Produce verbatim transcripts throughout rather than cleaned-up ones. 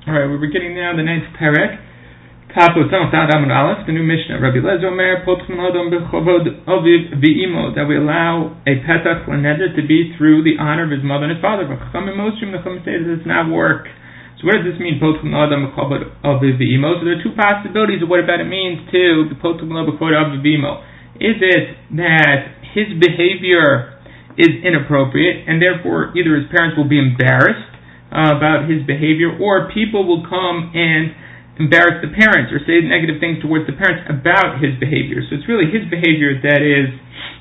Alright, we're beginning now the ninth perek. Kapo Tzon Tad Amud Aleph, the new Mishnah. Rabbi Eliezer Omer, Potchim Adam B'Chovod Aviv V'Imo, that we allow a Petach L'Neder to be through the honor of his mother and his father. V'Chachamim Moshim, the Chachamim say that does not work. So what does this mean, Potchim Adam B'Chovod Aviv V'Imo? So there are two possibilities of what about it means to the Potchim Adam B'Chovod Aviv V'Imo. Is it that his behavior is inappropriate, and therefore either his parents will be embarrassed uh, about his behavior, or people will come and embarrass the parents or say negative things towards the parents about his behavior. So it's really his behavior that is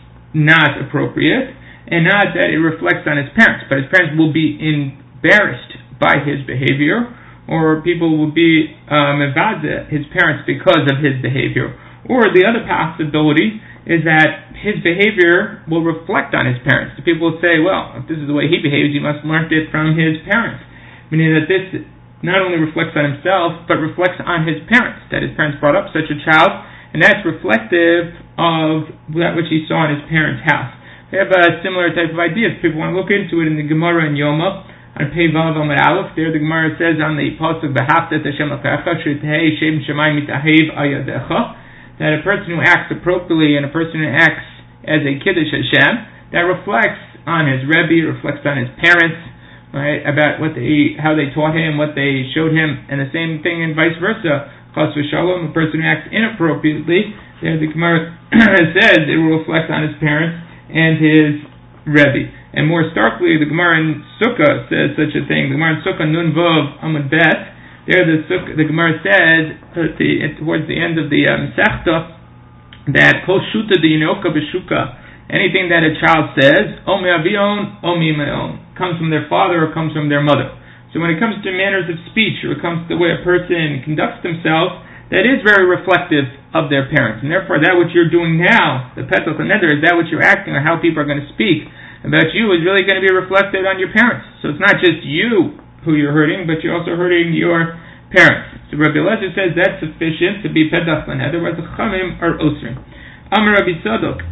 not appropriate, and not that it reflects on his parents, but his parents will be embarrassed by his behavior, or people will be um, mevazeh his parents because of his behavior. Or the other possibility is that his behavior will reflect on his parents. The people will say, well, if this is the way he behaves, he must have learned it from his parents. Meaning that this not only reflects on himself, but reflects on his parents, that his parents brought up such a child, and that's reflective of that which he saw in his parents' house. They have a similar type of idea. If people want to look into it in the Gemara in Yoma, on Pei Vav Amud Aleph, there the Gemara says on the pasuk, V'haftat Hashem Elokecha, Shetei Shem Shemayim Mitahev Ayadecha, that a person who acts appropriately and a person who acts as a Kiddush Hashem, that reflects on his Rebbe, reflects on his parents, right, about what they, how they taught him, what they showed him, and the same thing and vice versa. Chas v'shalom, a person who acts inappropriately, there the Gemara says it will reflect on his parents and his Rebbe. And more starkly, the Gemara in Sukkah says such a thing. The Gemara in Sukkah Nun Vav Amud Bet, there the Sukkah, the Gemara says at the, at, towards the end of the um, Sechta that Kol Shuta de Yinoka B'Shuka, anything that a child says, O me'avion, O mi'me'on, comes from their father or comes from their mother. So when it comes to manners of speech, or it comes to the way a person conducts themselves, that is very reflective of their parents. And therefore, that which you're doing now, the Petach L'Neder, is that what you're acting, or how people are going to speak about you, is really going to be reflected on your parents. So it's not just you who you're hurting, but you're also hurting your parents. So Rabbi Eliezer says that's sufficient to be Petach L'Neder, whereas the Chachamim are osrim. Amar Rabbi Tzadok,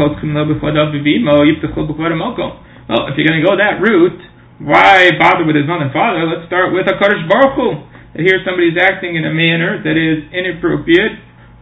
well, if you're going to go that route, why bother with his mother and father? Let's start with HaKadosh Baruch Hu. That here somebody's acting in a manner that is inappropriate,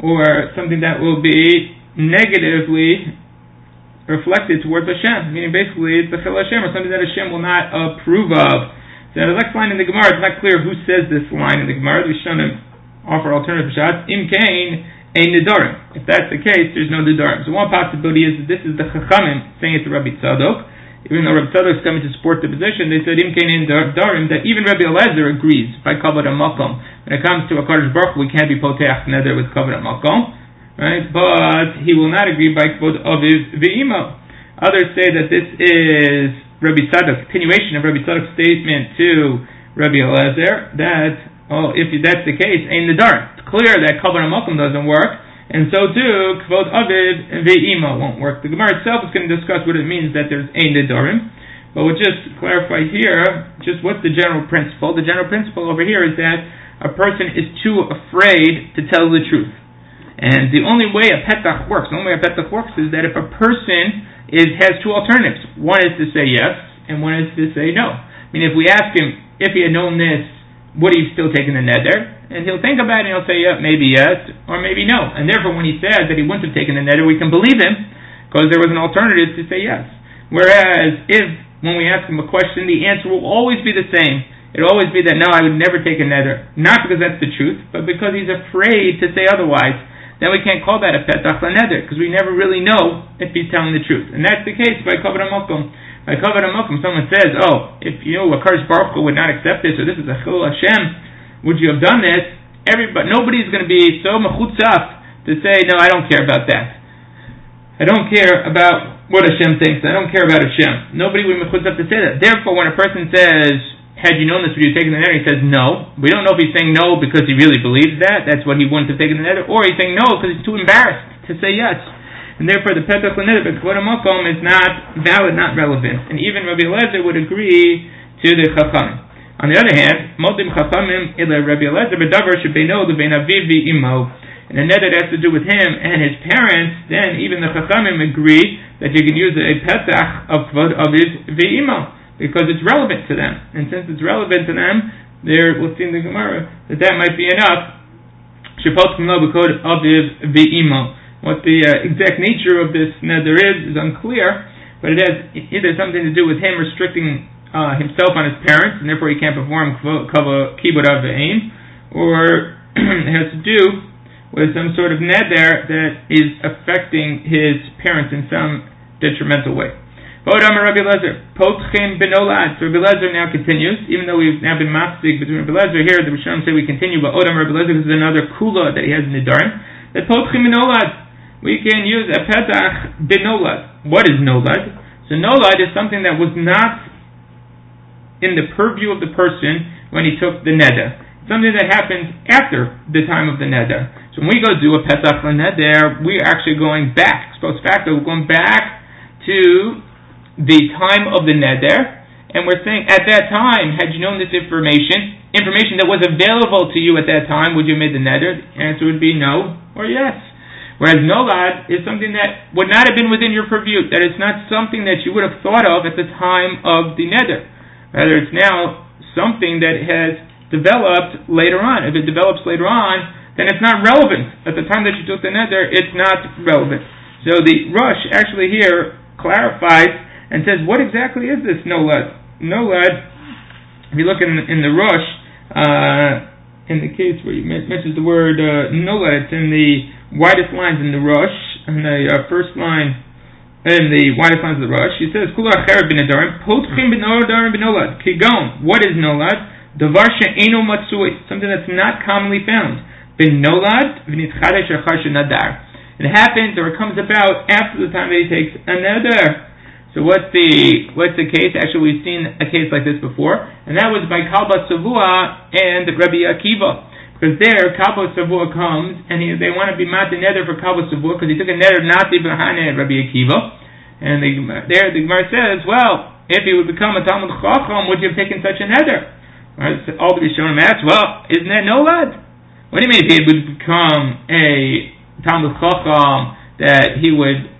or something that will be negatively reflected towards Hashem. Meaning basically it's the Chil Hashem, or something that Hashem will not approve of. So the next line in the Gemara, it's not clear who says this line in the Gemara. The Rishonim offer alternative shots. Im Kain ein Nidarim. If that's the case, there's no Nidarim. So one possibility is that this is the Chachamim saying it to Rabbi Tzadok. Even though Rabbi Tzadok is coming to support the position, they said Im Kain ein Nidarim, that even Rabbi Eliezer agrees by Kavod HaMakom. When it comes to a Kadosh Baruch Hu, we can't be Poteach Neder with Kavod HaMakom, right? But he will not agree by Kavod Aviv V'Imo. Others say that this is Rabbi Tzadok, continuation of Rabbi Tzadok's statement to Rabbi Eliezer, that, oh, if that's the case, ein Nidarim. It's clear that Kavod HaMakom doesn't work, and so too, Kavod Aviv V'Imo won't work. The Gemara itself is going to discuss what it means that there's ein Nidarim, but we'll just clarify here, just what's the general principle. The general principle over here is that a person is too afraid to tell the truth. And the only way a Petach works, the only way a Petach works is that if a person is has two alternatives. One is to say yes, and one is to say no. I mean, if we ask him, if he had known this, would he still taken the neder? And he'll think about it and he'll say, yeah, maybe yes, or maybe no. And therefore, when he says that he wouldn't have taken the neder, we can believe him, because there was an alternative to say yes. Whereas, if, when we ask him a question, the answer will always be the same. It'll always be that, no, I would never take a neder. Not because that's the truth, but because he's afraid to say otherwise. Then we can't call that a Petach L'Neder, because we never really know if he's telling the truth. And that's the case by Kavod HaMakom. By Kavod HaMakom, someone says, oh, if you know, a Kadosh Baruch Hu would not accept this, or this is a Chil Hashem, would you have done this? Everybody, nobody's going to be so mechutzaf to say, no, I don't care about that. I don't care about what Hashem thinks. I don't care about Hashem. Nobody would be mechutzaf to say that. Therefore, when a person says, had you known this, would you have taken the neder? He says no. We don't know if he's saying no because he really believes that. That's what he wouldn't have taken the neder. Or he's saying no because he's too embarrassed to say yes. And therefore the Petach L'Neder, but Kavod HaMakom is not valid, not relevant. And even Rabbi Eliezer would agree to the Chachamim. On the other hand, Modim Chachamim ila Rabbi Eliezer b'davar shebeino lebein aviv v'imo. And the neder has to do with him and his parents, then even the Chachamim agree that you can use a Petach of Kavod Aviv v'imo, because it's relevant to them. And since it's relevant to them, there we'll see in the Gemara that that might be enough. What the uh, exact nature of this neder is is unclear, but it has either something to do with him restricting uh, himself on his parents, and therefore he can't perform kibud av ve'im, or it has to do with some sort of neder that is affecting his parents in some detrimental way. Odam Rabbi Lezer, Potchim benolad. So Rabbi Lezer now continues, even though we've now been mafsig between Rabbi Lezer here, the Rishonim say we continue, but Odam Rabbi Lezer, this is another kula that he has in Nidarim, that Potchim benolad, we can use a petach benolad. What is nolad? So nolad is something that was not in the purview of the person when he took the neder. Something that happens after the time of the neder. So when we go do a petach for neder, we're actually going back, post facto, we're going back to the time of the neder, and we're saying at that time, had you known this information, information that was available to you at that time, would you have made the neder? The answer would be no or yes. Whereas nolad is something that would not have been within your purview, that it's not something that you would have thought of at the time of the neder. Rather, it's now something that has developed later on. If it develops later on, then it's not relevant. At the time that you took the neder, it's not relevant. So the Rush actually here clarifies and says, what exactly is this nolad? Nolad, if you look in, in the Rush, uh, in the case where you mentions the word uh, nolad, it's in the widest lines in the Rush, in the uh, first line, in the widest lines of the Rush, he says, Kula acher b'nedarim, potchim b'nedarim b'nolad, kigon, what is nolad? Davar she'eno matsui, something that's not commonly found. B'nolad, v'nitchadesh achar she'nadar. It happens, or it comes about after the time that he takes a neder. So what's the what's the case? Actually, we've seen a case like this before, and that was by Kalba Savua and Rabbi Akiva. Because there, Kalba Savua comes, and he, they want to be mat the neder for Kalba Savua, because he took a neder not even Hane Rabbi Akiva. And the, there, the Gemara says, well, if he would become a Talmud Chacham, would you have taken such a neder? Right, so all the Rishonim ask, well, isn't that nolad? What do you mean if he would become a Talmud Chacham, that he would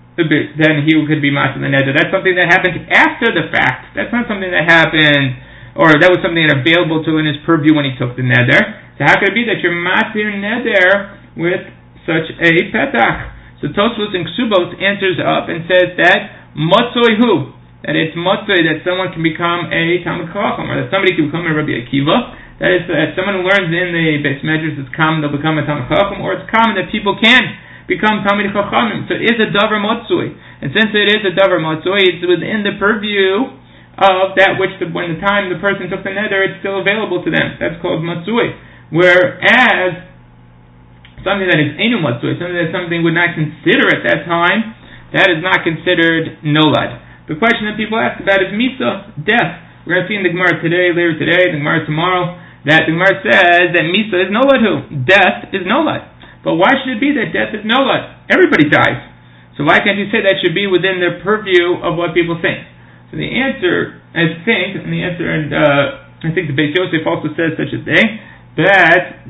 then he could be matzah the neder? That's something that happened after the fact. That's not something that happened, or that was something that available to in his purview when he took the neder. So how could it be that you're matzah neder with such a petach? So Tosfos and Ksubos answers up and says that matzoi hu, that it's matzoi that someone can become a Talmud Chacham, or that somebody can become a Rabbi Akiva. That is, that someone who learns in the Beis Medrash, it's common to become a Talmud Chacham, or it's common that people can become Talmid Chachamim. So it is a davar matzui, and since it is a davar matzui, it's within the purview of that which, the, when the time the person took the neder, it's still available to them. That's called matzui. Whereas something that is enu matzui, something that something would not consider at that time, that is not considered nolad. The question that people ask about is misa, death. We're going to see in the Gemara today, later today, the Gemara tomorrow, that the Gemara says that misa is nolad who? Death is nolad. But why should it be that death is nolad? Everybody dies. So why can't you say that should be within the purview of what people think? So the answer, I think, and the answer, and uh, I think the Beis Yosef also says such a thing, that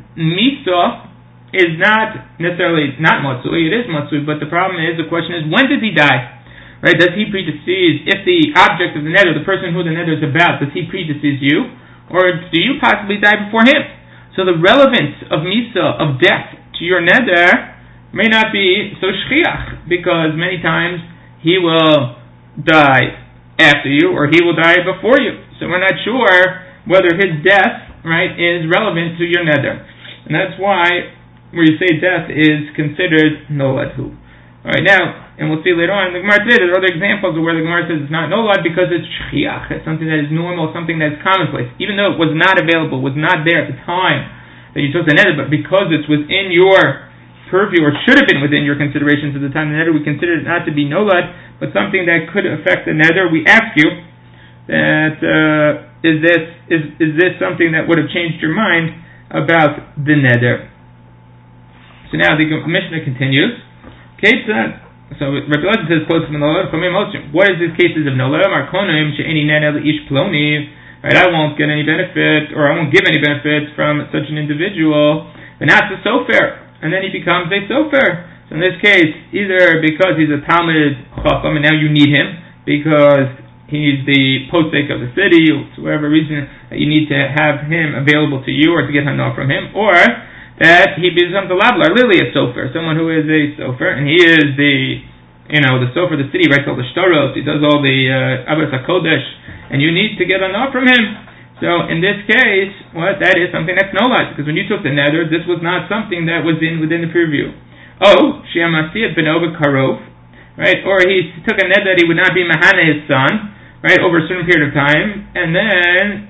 misa is not necessarily not matzui, it is matzui, but the problem is, the question is, when did he die? Right? Does he predecease, if the object of the neder, the person who the neder is about, does he predecease you? Or do you possibly die before him? So the relevance of misa, of death, to your neder may not be so shchiach, because many times he will die after you, or he will die before you. So we're not sure whether his death, right, is relevant to your neder. And that's why where you say death is considered noladhu. Alright, now, and we'll see later on in the Gemara today, there are other examples of where the Gemara says it's not nolad because it's shchiach, it's something that is normal, something that's commonplace, even though it was not available, was not there at the time that you took the neder, but because it's within your purview, or should have been within your considerations at the time of the neder, we consider it not to be nolad, but something that could affect the neder. We ask you that uh, is this is is this something that would have changed your mind about the neder? So now the Mishnah continues. So Rabbi Lezer says, "Close to nolad, what is this cases of nolad? Markonim she'eni neder leish ploni." Right, I won't get any benefit, or I won't give any benefit from such an individual. But not the sofer, and then he becomes a sofer. So in this case, either because he's a Talmud Chacham, and now you need him, because he's the posek of the city, for whatever reason that you need to have him available to you or to get hana from him, or that he becomes a lablar, literally a sofer, someone who is a sofer, and he is the, you know, the sofer of the city, writes all the shtoros, he does all the uh, Abbas HaKodesh, and you need to get hana from him. So in this case, what that is something that's nolad, because when you took the neder, this was not something that was in within the purview. Oh, Shiamasiyat ben Oba Karov, right? Or he took a neder that he would not be mahana his son, right, over a certain period of time, and then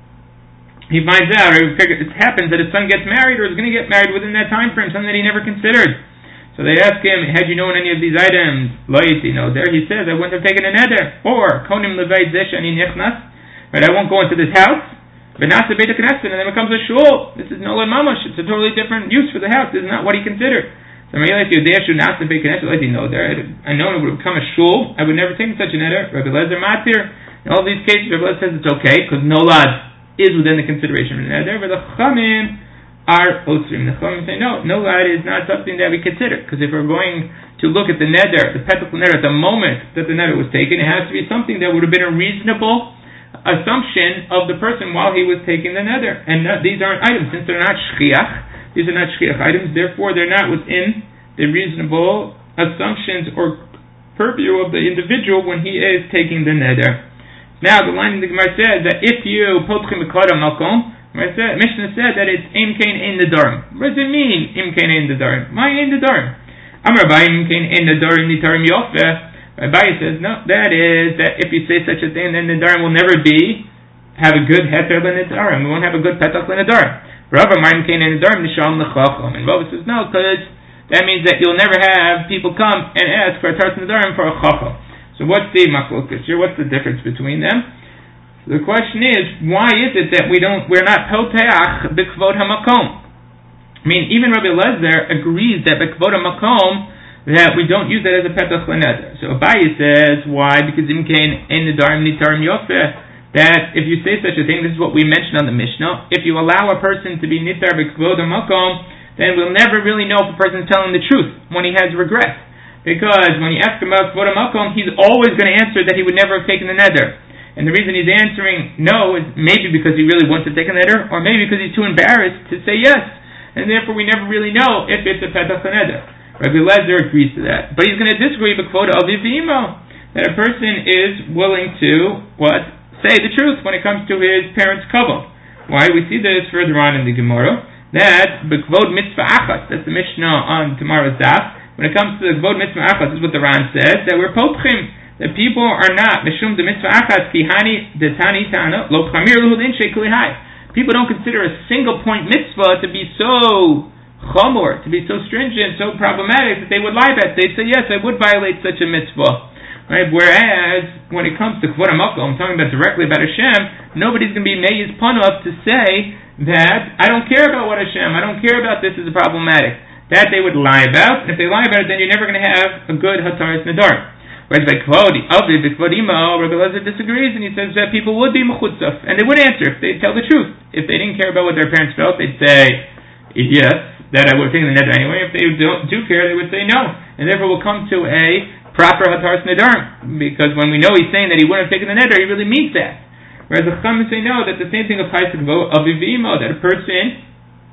he finds out, or it happens that his son gets married, or is going to get married within that time frame, something that he never considered. So they ask him, had you known any of these items? Loit, you know, there he says, I wouldn't have taken a neder. Or, konim levayt zesh ani nichnas, right, I won't go into this house, but not the Beit HaKnesset, and then it becomes a shul. This is nolad mamash, it's a totally different use for the house, this is not what he considered. So I realized Yodea should not the Beit HaKnesset, I didn't know there. I know it would become a shul, I would never take such a neder. Rabbi Lezer Matir, in all these cases, Rabbi Lezer says it's okay, because nolad is within the consideration of the neder, but the Chachamim are osrim. The Chachamim say no, no lad is not something that we consider, because if we're going to look at the neder, the petach neder, at the moment that the neder was taken, it has to be something that would have been a reasonable assumption of the person while he was taking the neder. And uh, these aren't items, since they're not shchiach, these are not shchiach items, therefore they're not within the reasonable assumptions or purview of the individual when he is taking the neder. Now the line in the Gemara says that if you potchim b'kara makom, Mishnah said that it's im kain ein nedarim. What does it mean im kain ein nedarim? My ein nedarim. Amar Abaye im kain ein nedarim nitarim yofeh. Abaye says no, that is that if you say such a thing, then nedarim will never be have a good heter l'nedarim. We won't have a good petach l'nedarim. Rava im kain ein nedarim nisham l'chacham. And Rava says no, because that means that you'll never have people come and ask for a taras nedarim for a chacham. So what's the machlokas here? What's the difference between them? So the question is, why is it that we don't, we're not poteach b'kvod hamakom? I mean, even Rabbi Lezer agrees that b'kvod hamakom that we don't use that as a petach l'neder. So Abaye says, why? Because imkain ein nedarim nitarim yofeh. That if you say such a thing, this is what we mentioned on the Mishnah. If you allow a person to be nitar b'kvod hamakom, then we'll never really know if a person is telling the truth when he has regret. Because when you ask him about Kvod HaMakom, he's always going to answer that he would never have taken the neder. And the reason he's answering no is maybe because he really wants to take a neder, or maybe because he's too embarrassed to say yes. And therefore we never really know if it's a petach neder. Rabbi Lezer agrees to that. But he's going to disagree with Kvod Aviv v'Imo, that a person is willing to, what? Say the truth when it comes to his parents' kavod. Why? We see this further on in the Gemara, that B'Kvod Mitzvah Achas, that's the Mishnah on tomorrow's daf. When it comes to the Kvod Mitzvah Achas, this is what the Ran says, that we're potchim, that people are not, Mishum de Mitzvah Achas, Kihani de Tani Tana, Lo Chamir Luhudin Shekli Hai. People don't consider a single point mitzvah to be so chomor, to be so stringent, so problematic, that they would lie about it. They'd say, yes, I would violate such a mitzvah. Right? Whereas, when it comes to Kvod HaMakom, I'm talking about directly about Hashem, nobody's going to be meiz panav to say that, I don't care about what Hashem, I don't care about this is problematic. That they would lie about, and if they lie about it, then you're never going to have a good hataras nedar. Whereas by kvodi, Aviv, kvodimo, Rabbi Lezer disagrees, and he says that people would be mechutzaf, and they would answer if they tell the truth. If they didn't care about what their parents felt, they'd say yes, that I would have taken the neder anyway. If they don't do care, they would say no, and therefore we'll come to a proper hataras nedar, because when we know he's saying that he wouldn't have taken the neder, he really means that. Whereas the Chachamim say no, that the same thing applies to Aviv v'Imo, that a person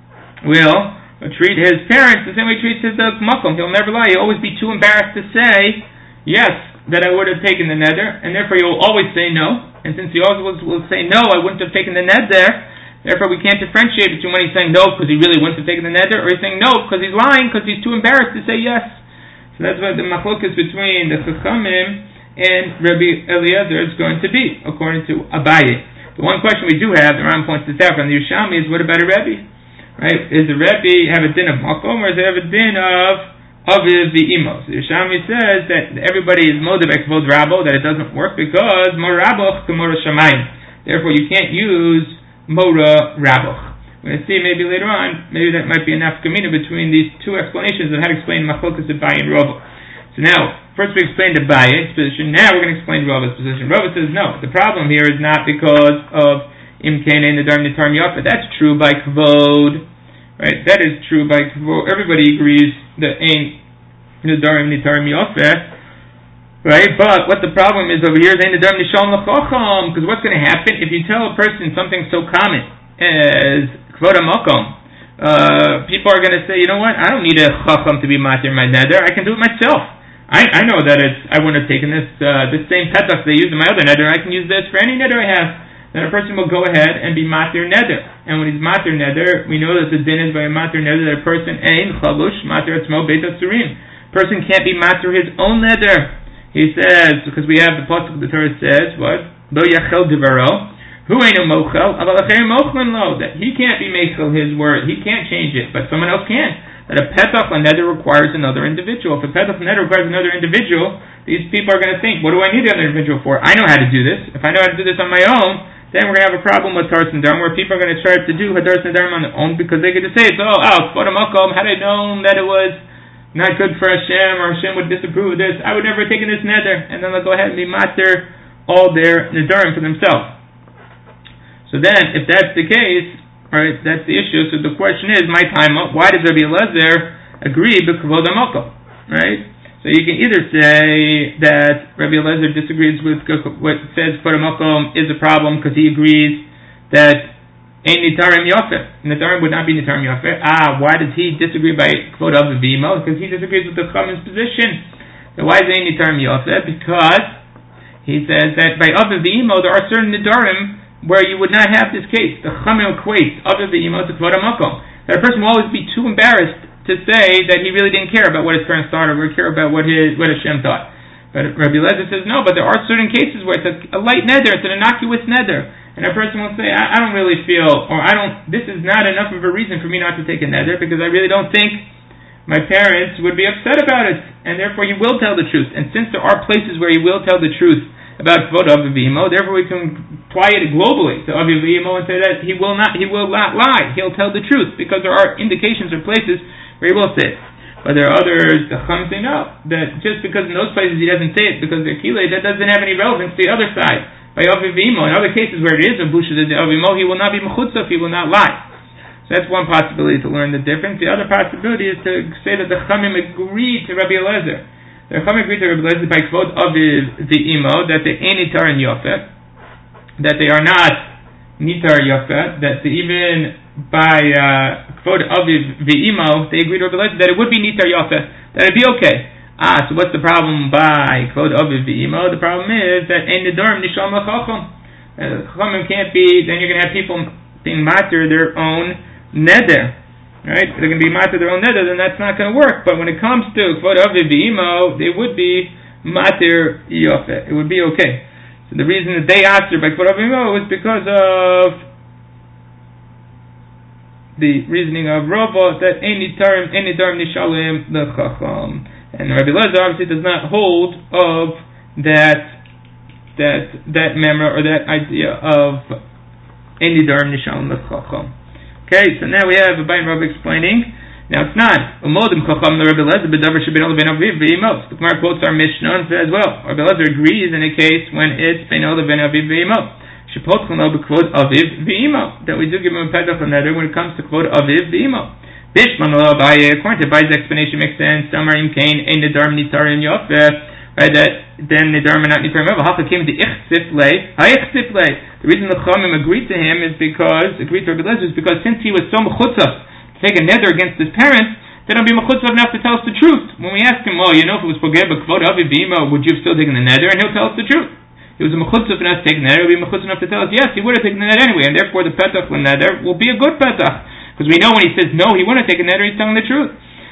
will treat his parents the same way he treats his uh, makom. He'll never lie. He'll always be too embarrassed to say, yes, that I would have taken the neder, and therefore he'll always say no. And since he always will say no, I wouldn't have taken the neder, therefore we can't differentiate between when he's saying no because he really wouldn't have taken the neder, or he's saying no because he's lying because he's too embarrassed to say yes. So that's what the machlokas between the Chachamim and Rabbi Eliezer is going to be, according to Abaye. The one question we do have, the Ram points this out from the Yerushalmi, is what about a Rebbe? Right? Is the Rebbe have a din of makom, or does it have a din of Aviv v'Imo? So the Yerushalmi says that everybody is modeh b'kvod rabo, that it doesn't work because mora raboch k'mora shamayim. Therefore, you can't use mora raboch. We're going to see maybe later on, maybe that might be enough kamina between these two explanations of how to explain machlokas Abaye and Rava. So now, first we explained Abaye's position. Now we're going to explain Rava's position. Rava says no. The problem here is not because of Im kain ein nedarim nitarim yofeh. That's true by kvod, right? That is true by kvod. Everybody agrees that ein nedarim nitarim yofeh. Right? But what the problem is over here is because what's going to happen if you tell a person something so common as kvod hamakom? Uh, people are going to say, you know what? I don't need a chacham to be matir my neder. I can do it myself. I, I know that it's. I wouldn't have taken this uh, this same petach they use in my other neder. I can use this for any neder I have. Then a person will go ahead and be matir neder. And when he's matir neder, we know that the din is by a matir neder that a person ein chalush matir atzmo beit asurim. Person can't be matir his own neder. He says, because we have the pasuk, the Torah says, what? Lo yachel divaro, hu einu mochel, aval acherim mochlen lo, that he can't be mechel his word, he can't change it, but someone else can. That a petach neder requires another individual. If a petach neder requires another individual, these people are going to think, what do I need another individual for? I know how to do this. If I know how to do this on my own, then we're going to have a problem with Taras Nedarim, where people are going to try to do Hadaras Nedarim on their own, because they get to say, oh, oh, kvod hamakom, had I known that it was not good for Hashem, or Hashem would disapprove of this, I would never have taken this neder, and then they'll go ahead and be matir all their nedarim for themselves. So then, if that's the case, right, that's the issue. So the question is, my time up, why does Rabbi Eliezer agree with kvod hamakom, right? So you can either say that Rabbi Eliezer disagrees with what says kvod hamakom is a problem because he agrees that Ein nitarim yafeh. Nitarim would not be nitarim yafeh. Ah, why does he disagree by kvod aviv v'imo? Because he disagrees with the Chacham's position. So why is ein nitarim yafeh? Because he says that by aviv v'imo there are certain nidarim where you would not have this case. The Chachamim equates aviv v'imo to kvod hamakom. That a person will always be too embarrassed to say that he really didn't care about what his parents thought or care about what his what Hashem thought. But Rabbi Eliezer says no. But there are certain cases where it's a, a light neder, it's an innocuous neder. And a person will say, I, I don't really feel, or I don't, this is not enough of a reason for me not to take a neder, because I really don't think my parents would be upset about it, and therefore he will tell the truth. And since there are places where he will tell the truth about kvod aviv v'imo, therefore we can apply it globally to aviv v'imo and say that he will not, he will not lie, he'll tell the truth, because there are indications or places where he will say it. But there are others, the Chacham say no, that just because in those places he doesn't say it, because they're kilei, that doesn't have any relevance to the other side. By aviv v'imo, in other cases where it is a busha de avimo, he will not be mechutzaf, he will not lie. So that's one possibility to learn the difference. The other possibility is to say that the Chachamim agree to Rabbi Eliezer. The Chachamim agree to Rabbi Eliezer by kvod aviv v'imo that they ain't nitar and yafeh, that they are not nitar yafeh, that they, even by kvod uh, aviv v'imo they agree to Rabbi Eliezer that it would be nitar yafeh, that it'd be okay. Ah, so what's the problem by kvod aviv v'imo? The problem is that ein nedarim nishal l'chacham. Chachamim can't be. Then you're going to have people being matir their own neder, right? They're going to be matir their own neder. Then that's not going to work. But when it comes to kvod aviv v'imo, they would be matir yafeh. It would be okay. So the reason that they asked her by kvod aviv v'imo was because of the reasoning of Rava that ein nitarim ein nedarim nishalim l'chacham. And Rabbi Eliezer obviously does not hold of that that that memra or that idea of ein nidarim nishalim l'chacham. Okay, so now we have Abai and Rabbi explaining. Now it's not umodim chacham the Rabbi Eliezer b'davar shebino lebein aviv v'imo. The Gemara quotes our Mishnah and says, well, Rabbi Eliezer agrees in a case when it's bino lebein aviv v'imo. Shepotchon lo b'kvod aviv v'imo, that we do give him a pedach on that when it comes to kvod aviv v'imo. Bishman lo Abaye, according to Abaye's explanation, makes sense. Samar im kain ein nedarim nitarim yafeh, right? That then nedarim and not nitarim yafeh. Hacha came to ichsif lei, haichsif lei. The reason the Chachamim agreed to him is because agreed to Rabbi Eliezer is because since he was so mechutzaf to take a neder against his parents, they don't be mechutzaf enough to tell us the truth. When we ask him, well, you know, if it was pogeh b'kvod aviv v'imo, would you have still taken the neder? And he'll tell us the truth. He was a mechutzaf enough to take the neder. He'll be mechutzaf enough to tell us, yes, he would have taken the neder anyway, and therefore the petach neder will be a good petach. Because we know when he says no, he wouldn't take a neder, he's telling the truth.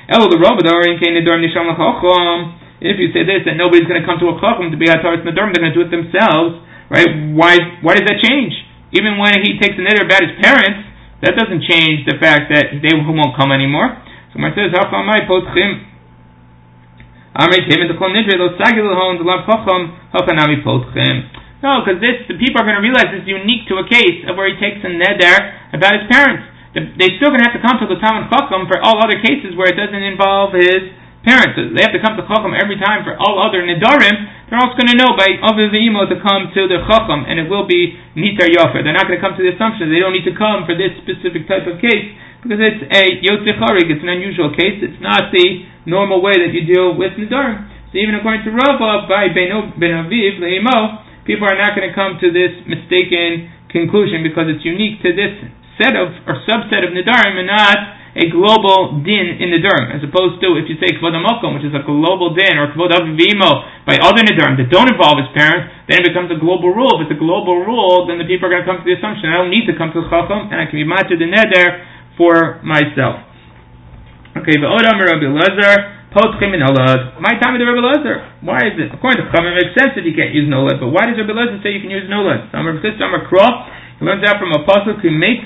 If you say this, that nobody's going to come to a chacham to be hataras nedarim, they're going to do it themselves, right? Why Why does that change? Even when he takes a neder about his parents, that doesn't change the fact that they won't come anymore. So when it says, no, because this, the people are going to realize this is unique to a case of where he takes a neder about his parents. They're still going to have to come to the Talmud Chacham for all other cases where it doesn't involve his parents. They have to come to Chacham every time for all other Nidarim. They're also going to know by Aviv v'imo to come to the Chacham, and it will be Nitar Yofer. They're not going to come to the assumption they don't need to come for this specific type of case because it's a Yotzei Charig. It's an unusual case. It's not the normal way that you deal with Nidarim. So even according to Rava, by Ben Aviv Leimo, people are not going to come to this mistaken conclusion because it's unique to this set of or subset of Nidarim and not a global din in Nidarim, as opposed to if you say Kvod HaMokom, which is a global din, or Kvod Aviv Imo by other Nidarim that don't involve his parents, then it becomes a global rule. If it's a global rule, then the people are going to come to the assumption I don't need to come to the Chacham and I can be matzah the neder for myself. Okay, V'odam Rabbi Elazar. My time with the Rebbe Lezer. Why is it? According to Chachamim, it makes sense that you can't use nolad, but why does Rebbe Lezer say you can use nolad? He learns out from a pasuk,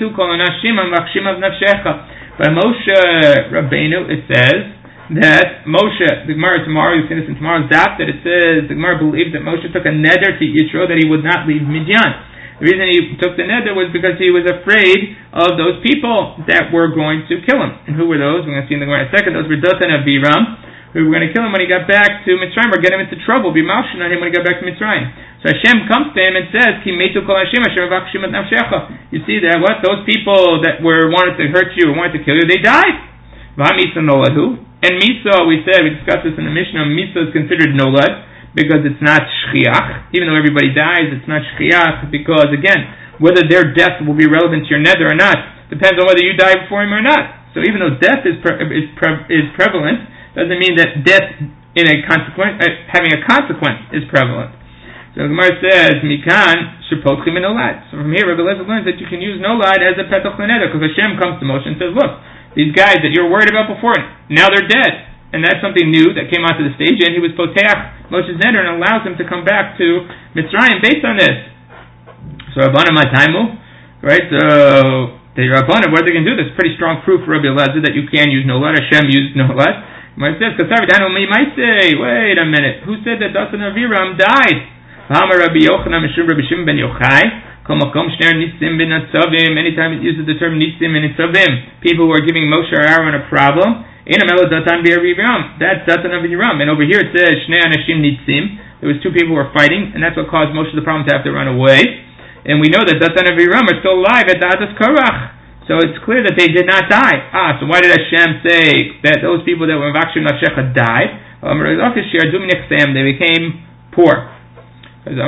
by Moshe Rabbeinu, it says that Moshe, the Gemara tomorrow, you've seen this in tomorrow's daf, that it says, the Gemara believes that Moshe took a neder to Yitro that he would not leave Midian. The reason he took the neder was because he was afraid of those people that were going to kill him. And who were those? We're going to see in the Gemara in a second. Those were Dothan and Abiram, who were going to kill him when he got back to Mitzrayim, or get him into trouble, be malshin on him when he got back to Mitzrayim. So Hashem comes to him and says, Ki metu kol Hashem, Hashem avachshim et nafshecha. You see that, what? Those people that were wanted to hurt you, or wanted to kill you, they died. V'ha-misa noladu. And Misa, we said, we discussed this in the Mishnah, Misa is considered nolad, because it's not shchiach. Even though everybody dies, it's not shchiach, because again, whether their death will be relevant to your neder or not depends on whether you die before him or not. So even though death is pre- is, pre- is prevalent, doesn't mean that death in a consequence, uh, having a consequence is prevalent. So the Gemara says, Mikan shepotchim in nolad. So from here, Rebbe Lezer learns that you can use nolad as a petach l'neder, because Hashem comes to Moshe and says, look, these guys that you were worried about before, now they're dead. And that's something new that came onto the stage, and he was poteach Moshe's neder and allows him to come back to Mitzrayim based on this. So Rabbanan Mataimu, right? So the Rabbanan, what are they going to do? There's pretty strong proof for Rabbi Elazar that you can use nolad. Hashem used nolad. It says, might say, wait a minute, who said that Dothan and Abiram died? Rabbi Yochanan Mishum Rabbi Shimon ben Yochai. Anytime it uses the term nisim and nitzavim, people who are giving Moshe or Aaron a problem. That's Datan of Abiram. And over here it says Shnei Anashim Nitzim. There was two people who were fighting, and that's what caused Moshe the problem to have to run away. And we know that Datan of Abiram are still alive at Datas Korach. So it's clear that they did not die. Ah, so why did Hashem say that those people that were Vakshim Nafshecha died? They became poor. Also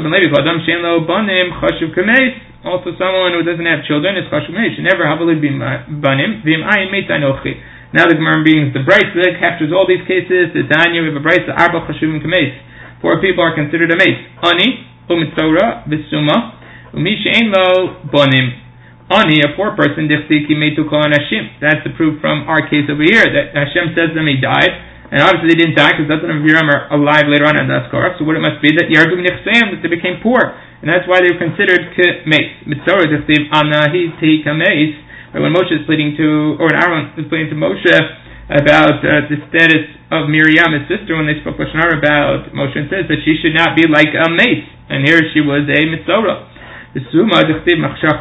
someone who doesn't have children is Chashuv Kameis. Never Havali Banim Vim Ayin Meit Anochi. Now the Gemara brings the Brisa that captures all these cases. The Danya, we have a Brisa, Arba Chashuvim Kameis. Four people are considered a mace. Ani, Umitzora, Bisuma, Umishein Lo Bonim. Ani, a poor person, Dichti Ki Meitu Kol Anashim. That's the proof from our case over here, that Hashem says to them he died. And obviously they didn't die, because Datan and Abiram are alive later on in the Askorach. So what it must be, that Yardum Nichseim, that they became poor. And that's why they were considered Kameis. Mitzora Dichti Anahi Ti Kameis. When Moshe is pleading to, or Aaron is pleading to Moshe about uh, the status of Miriam, his sister, when they spoke Lashon Hara about Moshe, and says that she should not be like a mace, and here she was a mitzora. The Suma D'chtiv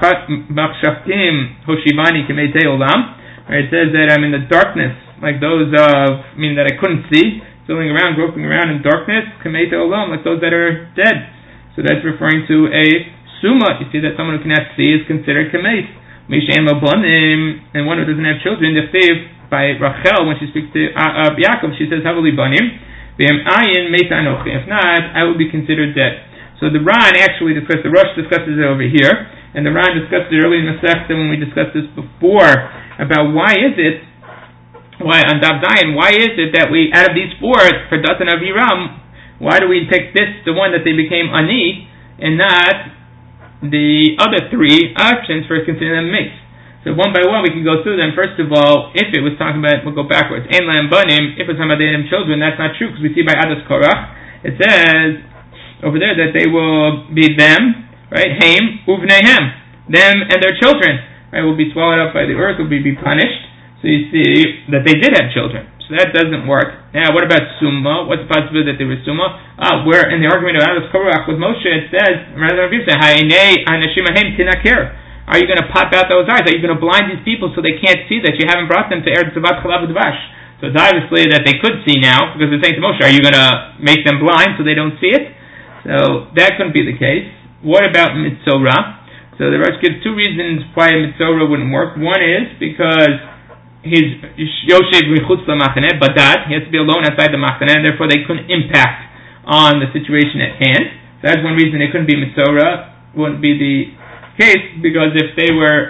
Machshaftim Hoshivani K'meitei Olam. It says that I'm in the darkness, like those of, meaning that I couldn't see, filling around, groping around in darkness, K'meitei Olam, like those that are dead. So that's referring to a Suma. You see that someone who cannot see is considered K'meis. Mishain Lobonim, and one who doesn't have children, the Chtiv by Rachel, when she speaks to uh, uh, Yaakov, she says, Havali Banim, V'em Ayin Meita Anochi. If not, I will be considered dead. So the Ran actually discussed, the Rosh discusses it over here, and the Ran discussed it early in the Masechta when we discussed this before, about why is it, why on Dav Zayin, why is it that we, out of these four, for Datan Aviram, why do we pick this, the one that they became Ani, and not the other three options for considering them mace? So one by one we can go through them. First of all, if it was talking about, we'll go backwards, Ein Lam Banim, if it was talking about they had children, that's not true, because we see by Adas Korach, it says over there that they will be them, right, Haim, Uvnehem, them and their children, right, will be swallowed up by the earth, will be, be punished. So you see that they did have children. So that doesn't work. Now, what about Summa? What's the possibility that they were Summa? Ah, where in the argument of Adas Korach with Moshe, it says, rather than Aviv, are you going to pop out those eyes? Are you going to blind these people so they can't see that you haven't brought them to Eretz Zavat Chalav Udvash? So it's obviously that they could see now, because they're saying to Moshe, are you going to make them blind so they don't see it? So that couldn't be the case. What about Mitzorah? So the Rosh gives two reasons why a Mitzorah wouldn't work. One is because he's Yoshev Michutz LaMachaneh, Badad, he has to be alone outside the Machaneh, and therefore they couldn't impact on the situation at hand. So that's one reason they couldn't be Mitzorah, wouldn't be the case, because if they were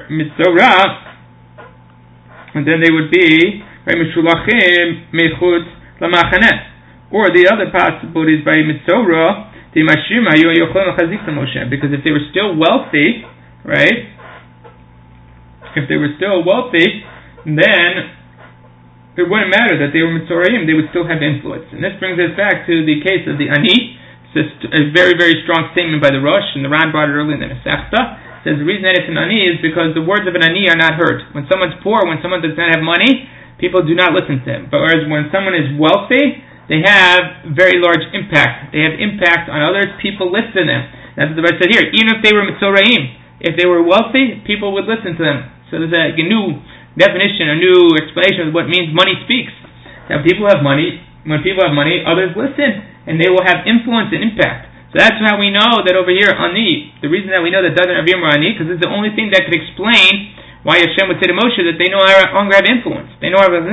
Mitzorah, then they would be Mishulachim Michutz LaMachaneh. Or the other possibility is by Mitzorah, because if they were still wealthy, right? If they were still wealthy, then it wouldn't matter that they were Mitzoraim, they would still have influence. And this brings us back to the case of the Ani. It's a very, very strong statement by the Rosh, and the Ran brought it earlier in the Masechta. It says the reason that it's an Ani is because the words of an Ani are not heard. When someone's poor, when someone does not have money, people do not listen to him. But whereas when someone is wealthy, they have very large impact. They have impact on others, people listen to them. That's what the Rebbe said here. Even if they were Mitzoraim, if they were wealthy, people would listen to them. So there's a, a new definition, a new explanation of what means money speaks. Now people have money, when people have money, others listen, and they will have influence and impact. So that's how we know that over here, Ani, the reason that we know that Dad and Aviram were Ani, because it's the only thing that could explain why Hashem would say to Moshe that they no longer have influence. They no longer have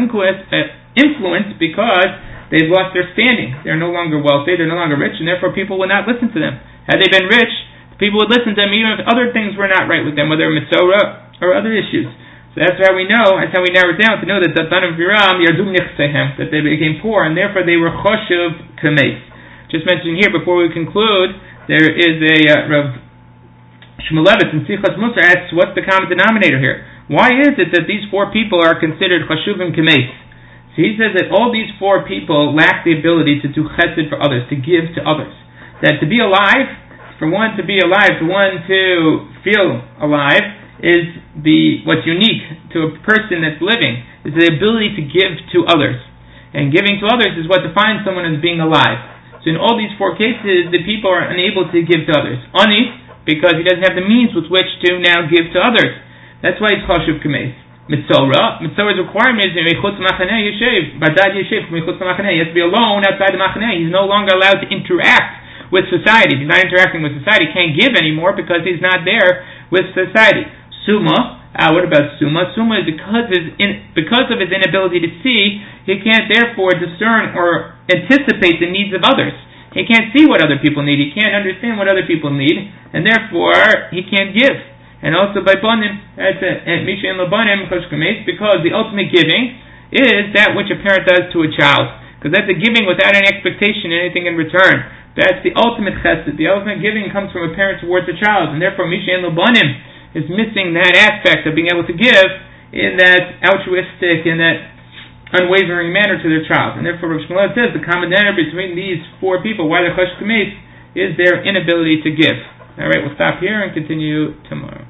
influence because they've lost their standing. They're no longer wealthy, they're no longer rich, and therefore people will not listen to them. Had they been rich, people would listen to them even if other things were not right with them, whether Mitzorah or other issues. So that's how we know, that's how we narrow it down to know that Datan and Aviram Yardum Nichsehem, that they became poor, and therefore they were Choshev Kameis. Just mentioning here, before we conclude, there is a uh, Rav Shmulevitz in Sichas Musar asks, what's the common denominator here? Why is it that these four people are considered Chashuvim Kameis? So he says that all these four people lack the ability to do chesed for others, to give to others. That to be alive, for one to be alive, for one to feel alive, is the what's unique to a person that's living, is the ability to give to others. And giving to others is what defines someone as being alive. So in all these four cases, the people are unable to give to others. Ani, because he doesn't have the means with which to now give to others. That's why it's Chashuv Kameis. Mitzorah, Mitzorah's requirement is Mechutz Machaneh Yeshev, Badad Yeshev, Mechutz Machaneh. He has to be alone outside the Machaneh. He's no longer allowed to interact with society. If he's not interacting with society, he can't give anymore because he's not there with society. Suma, uh, what about Suma? Suma is because, his in, because of his inability to see, he can't therefore discern or anticipate the needs of others. He can't see what other people need. He can't understand what other people need, and therefore he can't give. And also by Banim, that's Misha and Labanim, because the ultimate giving is that which a parent does to a child. Because that's a giving without any expectation of anything in return. That's the ultimate chesed. The ultimate giving comes from a parent towards a child, and therefore Misha and Labanim is missing that aspect of being able to give in that altruistic and that unwavering manner to their child. And therefore Rav Shmuel says the common denominator between these four people, why they're Chashuv Kameis, is their inability to give. Alright, we'll stop here and continue tomorrow.